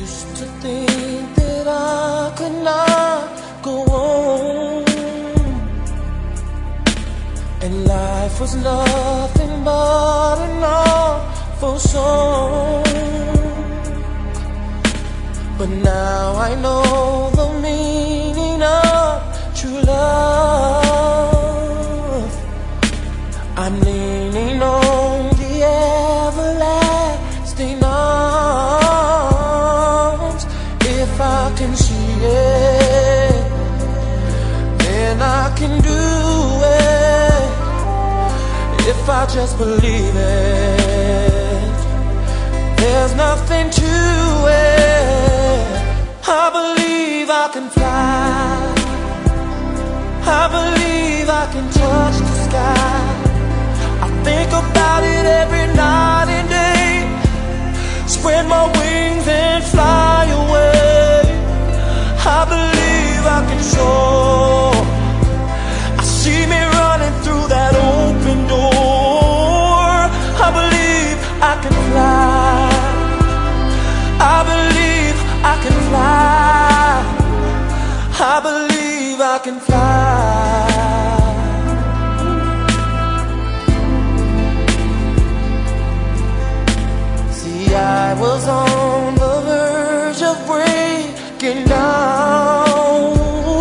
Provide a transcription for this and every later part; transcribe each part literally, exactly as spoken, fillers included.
used to think that I could not go on, and life was nothing but an awful song. But now I know the meaning of true love. I'm leaning on the everlasting arms. If I can see it, then I can do it. If I just believe it, there's nothing to it. I believe I can fly. I believe I can touch the sky. I think about it every night and day. Spread my wings and fly away. I believe I can soar. I see me running through that open door. I believe I can fly. I believe I can fly. I believe I can fly. See, I was on the verge of breaking down.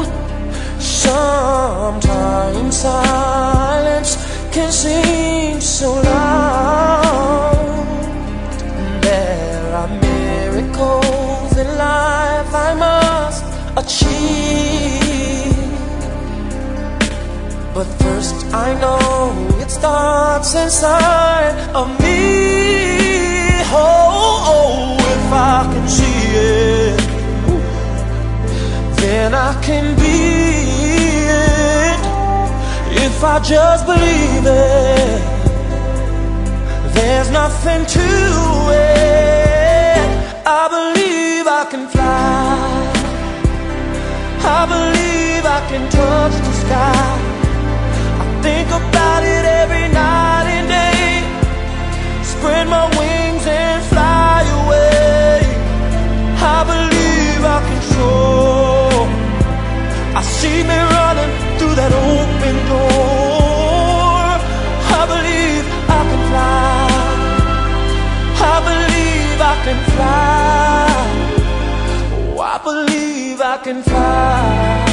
Sometimes silence can seem so loud. There are miracles in life I must achieve, but first I know it starts inside of me. Oh, oh, if I can see it, then I can be it. If I just believe it, there's nothing to it. I believe I can fly. I believe I can touch the sky. I think about it every night and day. Spread my wings and fly away. I believe I can soar. I see me running through that open door. I believe I can fly. I believe I can fly. Oh, I believe I can fly.